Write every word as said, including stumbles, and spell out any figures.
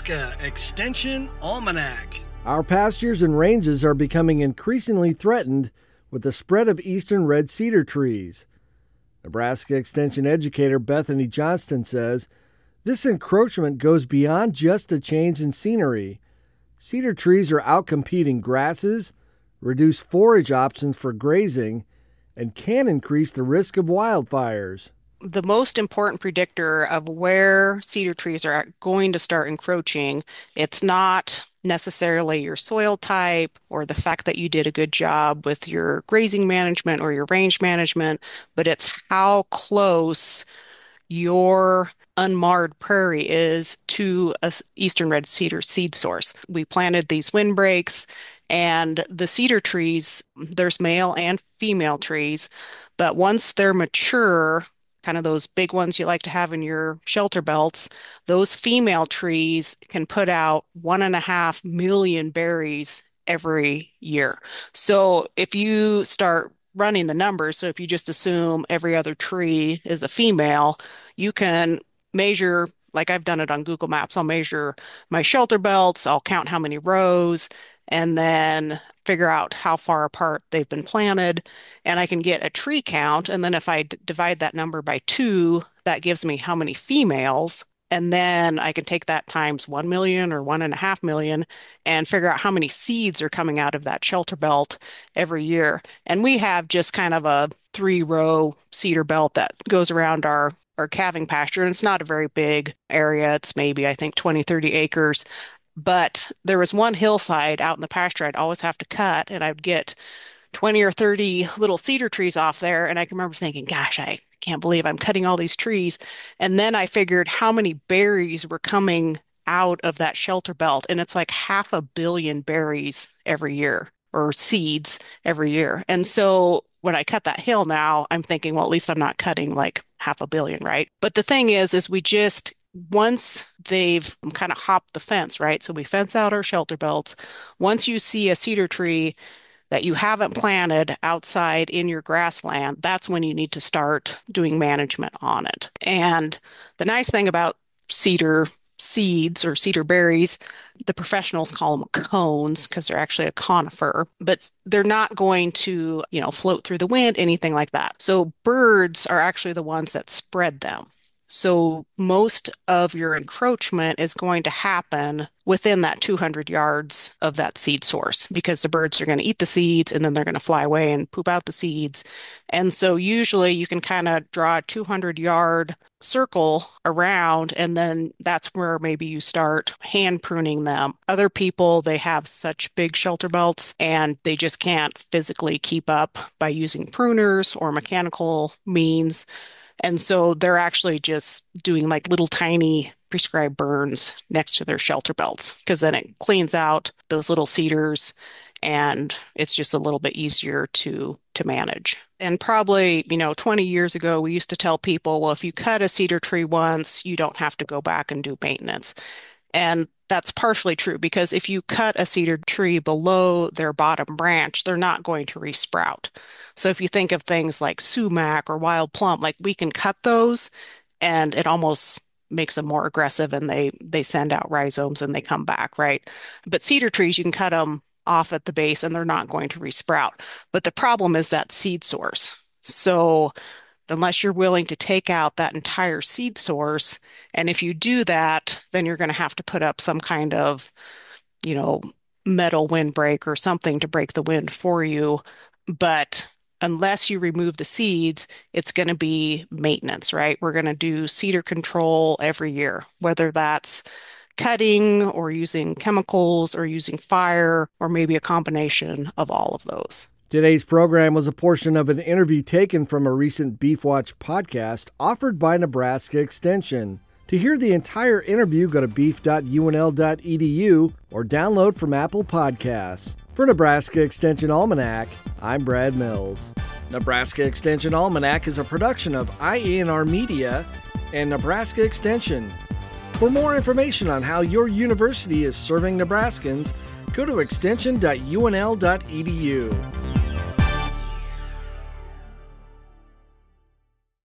Nebraska Extension Almanac. Our pastures and ranges are becoming increasingly threatened with the spread of eastern red cedar trees. Nebraska Extension educator Bethany Johnston says this encroachment goes beyond just a change in scenery. Cedar trees are outcompeting grasses, reduce forage options for grazing, and can increase the risk of wildfires. The most important predictor of where cedar trees are going to start encroaching, it's not necessarily your soil type or the fact that you did a good job with your grazing management or your range management, but it's how close your unmarred prairie is to a eastern red cedar seed source. We planted these windbreaks, and the cedar trees, there's male and female trees, but once they're mature, kind of those big ones you like to have in your shelter belts, those female trees can put out one and a half million berries every year. So if you start running the numbers, so if you just assume every other tree is a female, you can measure, like I've done it on Google Maps, I'll measure my shelter belts, I'll count how many rows, and then figure out how far apart they've been planted, and I can get a tree count. And then if I d- divide that number by two, that gives me how many females. And then I can take that times one million or one and a half million and figure out how many seeds are coming out of that shelter belt every year. And we have just kind of a three row cedar belt that goes around our, our calving pasture. And it's not a very big area. It's maybe, I think, twenty, thirty acres. But there was one hillside out in the pasture I'd always have to cut, and I'd get twenty or thirty little cedar trees off there. And I can remember thinking, gosh, I can't believe I'm cutting all these trees. And then I figured how many berries were coming out of that shelter belt. And it's like half a billion berries every year, or seeds every year. And so when I cut that hill now, I'm thinking, well, at least I'm not cutting like half a billion, right? But the thing is, is we just once they've kind of hopped the fence, right? So we fence out our shelter belts. Once you see a cedar tree that you haven't planted outside in your grassland, that's when you need to start doing management on it. And the nice thing about cedar seeds or cedar berries, the professionals call them cones because they're actually a conifer, but they're not going to, you know, float through the wind, anything like that. So birds are actually the ones that spread them. So most of your encroachment is going to happen within that two hundred yards of that seed source because the birds are going to eat the seeds and then they're going to fly away and poop out the seeds. And so usually you can kind of draw a two hundred yard circle around, and then that's where maybe you start hand pruning them. Other people, they have such big shelter belts and they just can't physically keep up by using pruners or mechanical means. And so they're actually just doing like little tiny prescribed burns next to their shelter belts because then it cleans out those little cedars and it's just a little bit easier to to manage. And probably, you know, twenty years ago, we used to tell people, well, if you cut a cedar tree once, you don't have to go back and do maintenance. And that's partially true because if you cut a cedar tree below their bottom branch, they're not going to resprout. So if you think of things like sumac or wild plum, like we can cut those and it almost makes them more aggressive and they they send out rhizomes and they come back, right? But cedar trees, you can cut them off at the base and they're not going to resprout. But the problem is that seed source. So unless you're willing to take out that entire seed source, and if you do that, then you're going to have to put up some kind of, you know, metal windbreak or something to break the wind for you. But unless you remove the seeds, it's going to be maintenance, right? We're going to do cedar control every year, whether that's cutting or using chemicals or using fire or maybe a combination of all of those. Today's program was a portion of an interview taken from a recent Beef Watch podcast offered by Nebraska Extension. To hear the entire interview, go to beef dot u n l dot e d u or download from Apple Podcasts. For Nebraska Extension Almanac, I'm Brad Mills. Nebraska Extension Almanac is a production of I A N R Media and Nebraska Extension. For more information on how your university is serving Nebraskans, go to extension dot u n l dot e d u.